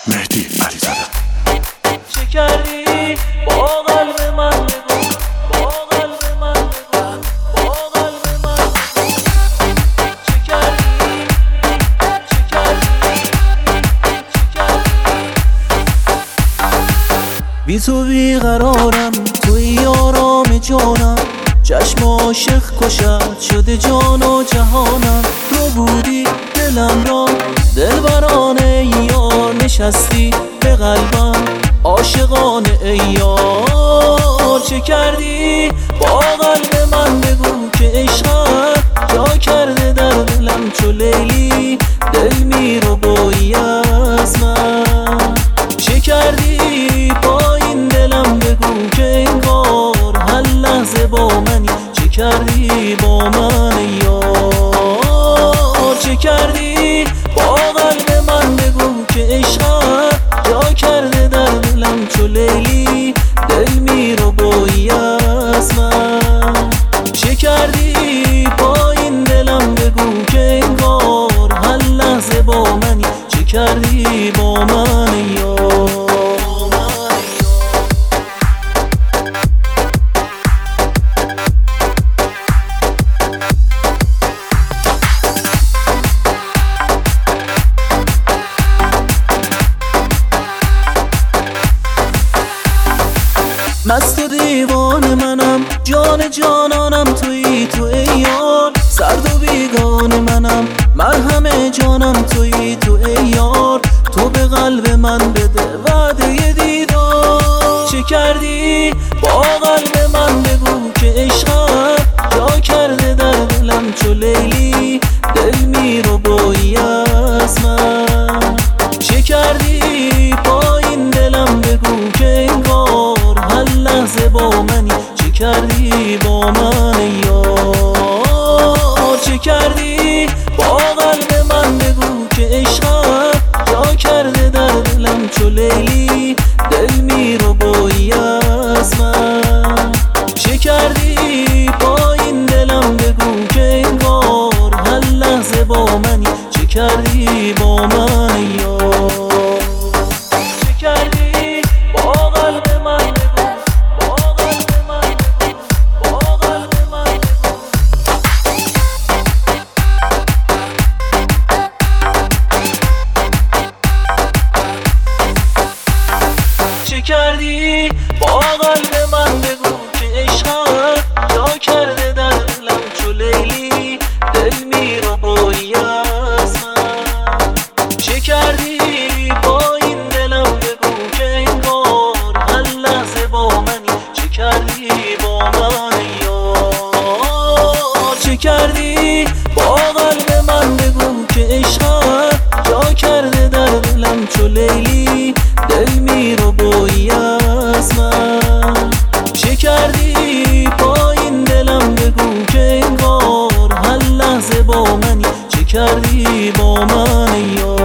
مهدی علیزاده. چه کردی با قلب من بگو، با قلب من بگو، با قلب من بگو. چه کردی، چه کردی، چه کردی. بی تو بیقرارم، توی آرام جانم، چشم عاشق کشد شده جان و جهانم. تو بودی دلم را دلبرانه یار، نشستی به قلبم عاشقانه ای یار. چه کردی با قلب من بگو که عشقت جا کرده در دلم چو لیلی، دل میرو بایی از من. چه کردی با این دلم بگو که انگار هر لحظه با منی. چه کردی با من یار، چه کردی با قلب من بگو که عشقت جا کرده در دلم چو لیلی، دل میرو بایی از من. چه کردی با این دلم بگو که انگار هر لحظه با منی. چه کردی با من یار. مست و دیوان منم، جان جانانم تویی تو ای یار. سرد و بیگان منم، مرهم جانم تویی تو ای یار. تو به قلب من بده وعده دیدار. چه کردی با قلب من بگو که عشقت جا کرده در دلم چو لیلی، دل میرو بایی از من. چه کردی با این دلم بگو که انگار هر لحظه با منی. چه کردی با من یار، چه کردی با قلب من بگو که عشقت جا کرده در دلم چو لیلی، دل میرو بایی از من. چه کردی با این دلم بگو که انگار هر لحظه با منی. چه کردی با من یار، چه کردی با قلب من بگو، با قلب من بگو، با قلب من بگو. چه کردی با قلب من بگو که عشقت جا کرده در دلم چو لیلی، دل میرو بایی از من. چه کردی با این دلم بگو که انگار هر لحظه با منی. چه کردی با من یار، چه کردی با قلب من بگو که عشقت جا کرده در دلم چو لیلی، دل میرو بایی از من. چه کردی با این دلم بگو که انگار هر لحظه با منی. چه کردی با من یار.